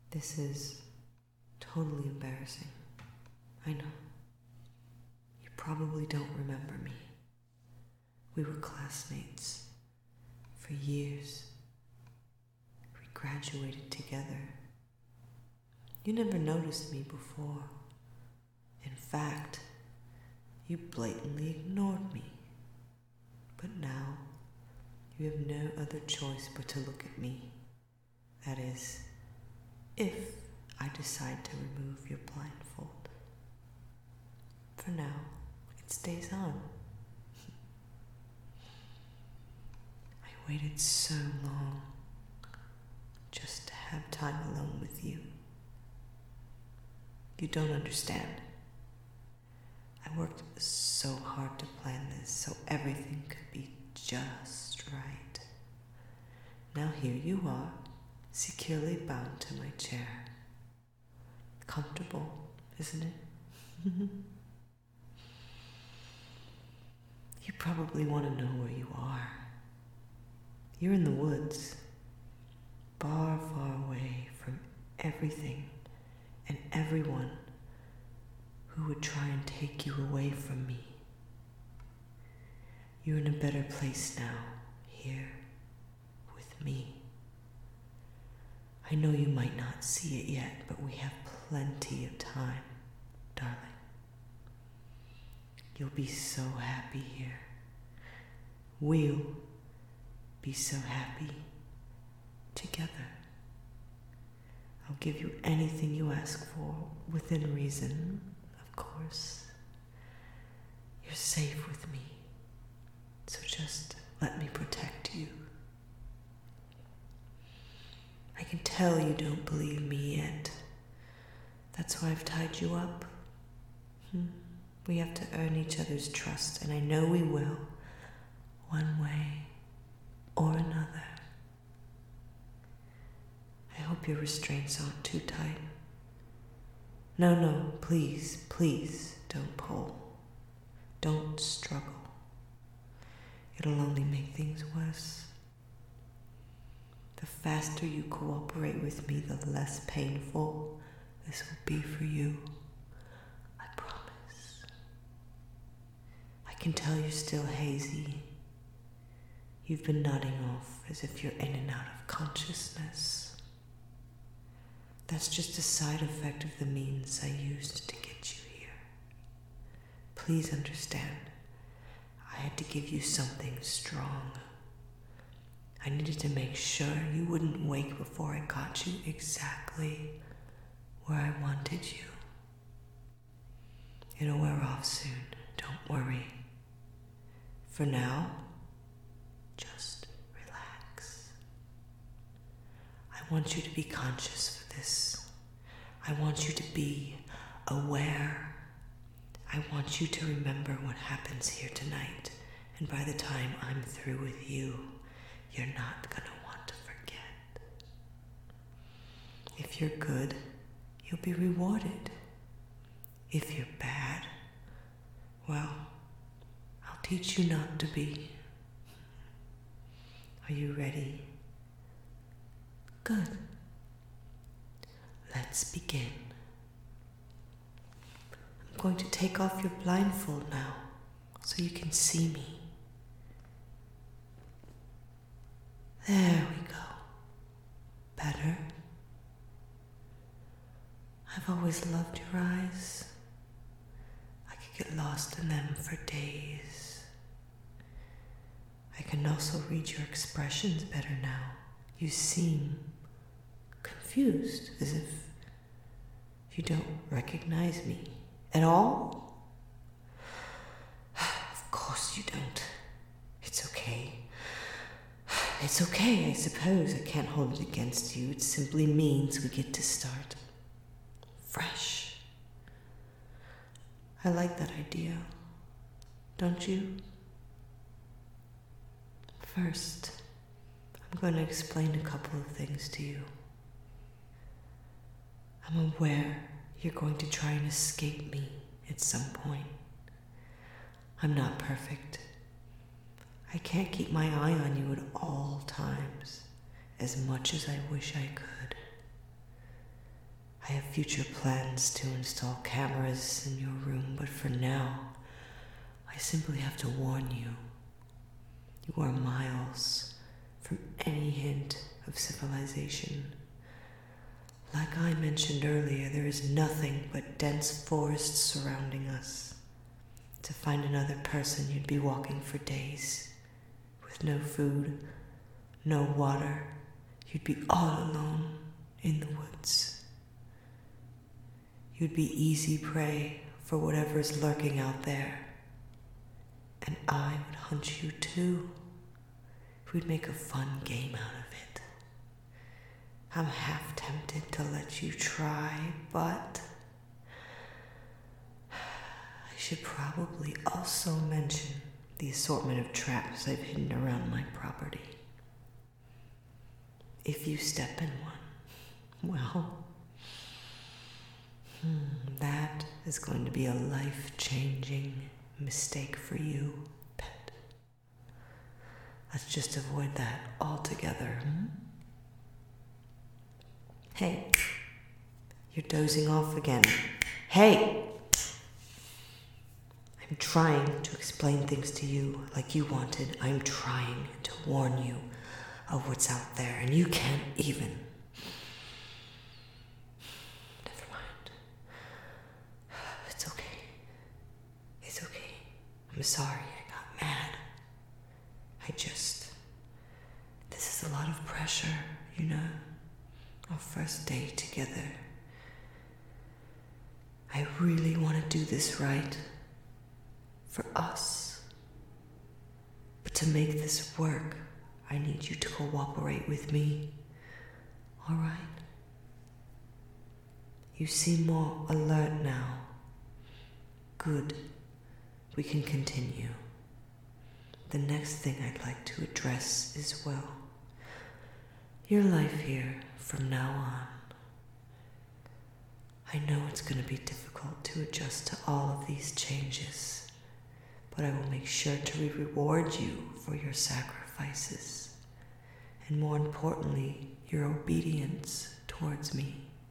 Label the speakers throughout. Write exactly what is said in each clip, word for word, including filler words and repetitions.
Speaker 1: This is totally embarrassing. I know. You probably don't remember me. We were classmates for years. We graduated together. You never noticed me before. In fact, you blatantly ignored me. But now, you have no other choice but to look at me. That is, if I decide to remove your blindfold. For now, it stays on. I waited so long just to have time alone with you. You don't understand. I worked so hard to plan this so everything could be just right. Now here you are, securely bound to my chair. Comfortable, isn't it? You probably want to know where you are. You're in the woods, far, far away from everything and everyone who would try and take you away from me. You're in a better place now, here, with me. I know you might not see it yet, but we have plenty of time, darling. You'll be so happy here. We'll be so happy together. I'll give you anything you ask for, within reason, of course. You're safe with me, so just let me protect you. I can tell you don't believe me yet. That's why I've tied you up. Hmm. We have to earn each other's trust, and I know we will, one way or another. I hope your restraints aren't too tight. No, no, please, please don't pull. Don't struggle. It'll only make things worse. The faster you cooperate with me, the less painful this will be for you. I promise. I can tell you're still hazy. You've been nodding off as if you're in and out of consciousness. That's just a side effect of the means I used to get you here. Please understand, I had to give you something strong. I needed to make sure you wouldn't wake before I got you exactly where I wanted you. It'll wear off soon, don't worry. For now, just relax. I want you to be conscious for this. I want you to be aware. I want you to remember what happens here tonight, and by the time I'm through with you, you're not gonna want to forget. If you're good, you'll be rewarded. If you're bad, well, I'll teach you not to be. Are you ready? Good. Let's begin. I'm going to take off your blindfold now so you can see me. There we go. Better? I've always loved your eyes. I could get lost in them for days. I can also read your expressions better now. You seem confused, as if you don't recognize me at all. Of course you don't. It's okay. It's okay, I suppose. I can't hold it against you. It simply means we get to start fresh. I like that idea, don't you? First, I'm going to explain a couple of things to you. I'm aware you're going to try and escape me at some point. I'm not perfect. I can't keep my eye on you at all times, as much as I wish I could. I have future plans to install cameras in your room, but for now, I simply have to warn you. You are miles from any hint of civilization. Like I mentioned earlier, there is nothing but dense forests surrounding us. To find another person, you'd be walking for days, with no food, no water. You'd be all alone in the woods. You'd be easy prey for whatever's lurking out there. And I would hunt you too. We'd make a fun game out of it. I'm half tempted to let you try, but I should probably also mention the assortment of traps I've hidden around my property. If you step in one, well, hmm, that is going to be a life-changing mistake for you, pet. Let's just avoid that altogether. Hmm? Hey, you're dozing off again. Hey! I'm trying to explain things to you like you wanted. I'm trying to warn you of what's out there, and you can't even. Never mind. It's okay. It's okay. I'm sorry I got mad. I just... This is a lot of pressure, you know? Our first day together. I really want to do this right. For us. But to make this work, I need you to cooperate with me. All right? You seem more alert now. Good. We can continue. The next thing I'd like to address is, well, your life here from now on. I know it's going to be difficult to adjust to all of these changes, but I will make sure to reward you for your sacrifices, and more importantly, your obedience towards me.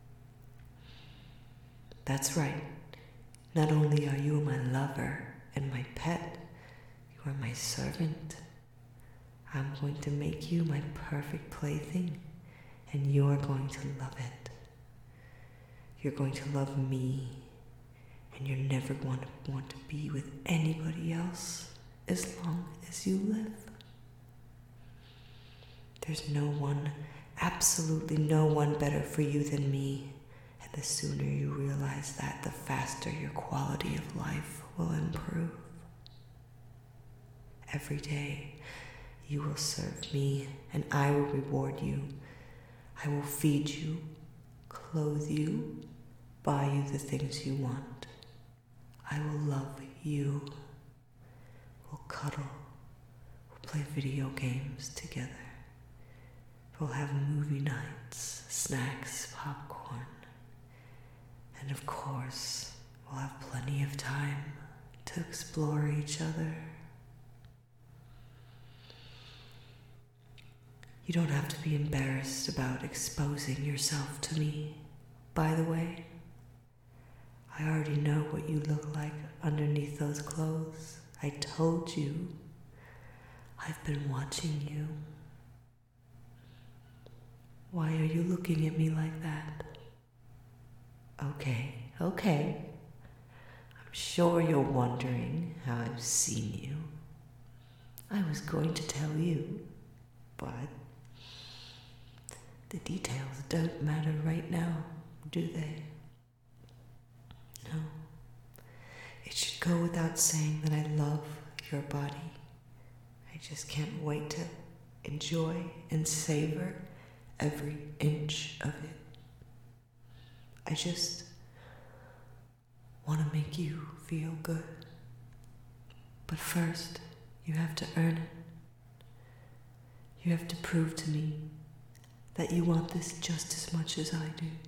Speaker 1: That's right. Not only are you my lover and my pet, you are my servant. I'm going to make you my perfect plaything, and you're going to love it. You're going to love me, and you're never going to want to be with anybody else as long as you live. There's no one, absolutely no one better for you than me, and the sooner you realize that, the faster your quality of life will improve. Every day, you will serve me, and I will reward you. I will feed you, clothe you, buy you the things you want. I will love you. We'll cuddle. We'll play video games together. We'll have movie nights, snacks, popcorn. And of course, we'll have plenty of time to explore each other. You don't have to be embarrassed about exposing yourself to me. By the way, I already know what you look like underneath those clothes. I told you. I've been watching you. Why are you looking at me like that? Okay, okay. I'm sure you're wondering how I've seen you. I was going to tell you, but the details don't matter right now, do they? No. It should go without saying that I love your body. I just can't wait to enjoy and savor every inch of it. I just want to make you feel good. But first, you have to earn it. You have to prove to me that you want this just as much as I do.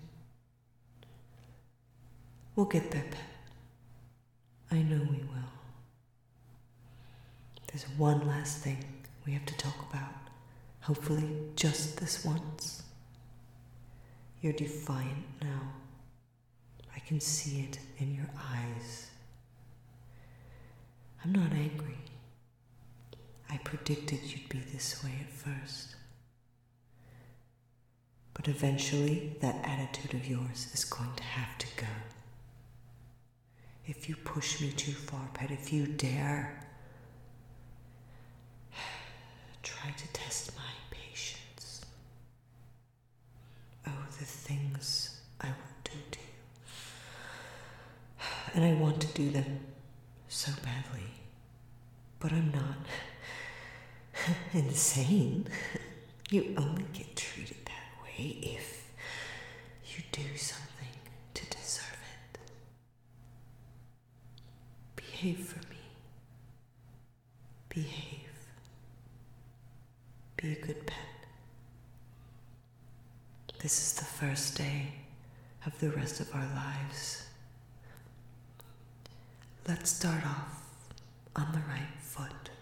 Speaker 1: We'll get there, pet. I know we will. There's one last thing we have to talk about. Hopefully just this once. You're defiant now, can see it in your eyes. I'm not angry. I predicted you'd be this way at first. But eventually, that attitude of yours is going to have to go. If you push me too far, Pet, if you dare try to test my patience. Oh, the things I will do to you. And I want to do them so badly. But I'm not insane. You only get treated that way if you do something to deserve it. Behave for me. Behave. Be a good pet. This is the first day of the rest of our lives. Let's start off on the right foot.